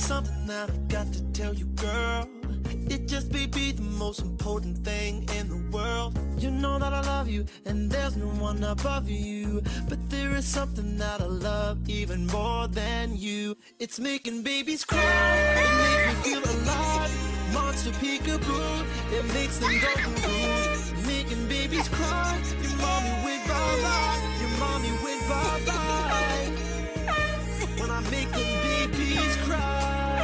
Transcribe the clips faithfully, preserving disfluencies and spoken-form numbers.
something that I've got to tell you, girl. It just may be the most important thing in the world. You know that I love you, and there's no one above you. But there is something that I love even more than you. It's making babies cry, it makes me feel alive. Monster peekaboo, it makes them go cuckoo. Making babies cry, your mommy went bye-bye, your mommy went bye-bye. When I make them babies cry.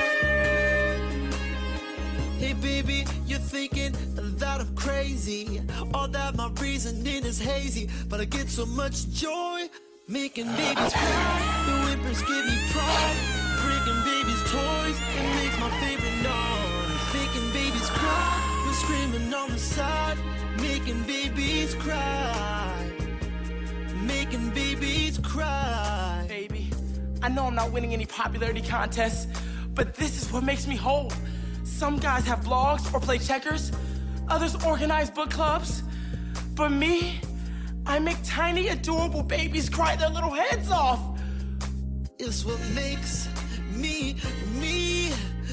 Hey baby, you're thinking that I'm crazy, or that my reasoning is hazy, but I get so much joy making babies cry. The whimpers give me pride, breaking babies' toys, it makes my favorite noise. Making babies cry, we're screaming on the side, making babies cry, making babies cry. Baby, I know I'm not winning any popularity contests, but this is what makes me whole. Some guys have vlogs or play checkers, others organize book clubs, but me, I make tiny, adorable babies cry their little heads off. It's what makes me, me,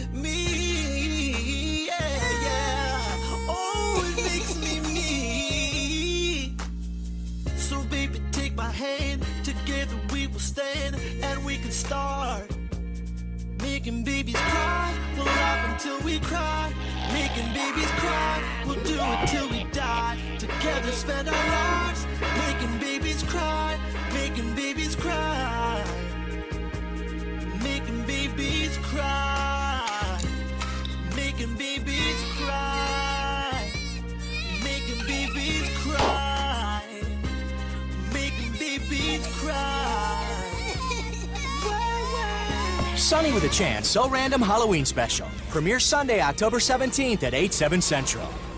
me, yeah, yeah. Oh, it makes me me. So baby, take my hand, together we will stand, and we can start making babies cry. We'll laugh until we cry. Making babies cry, we'll do it till we die. Together spend our lives making babies cry, making babies cry, making babies cry, making babies cry, making babies cry, making babies cry. Sonny with a Chance, So Random Halloween Special. Premieres Sunday, October seventeenth at eight, seven Central.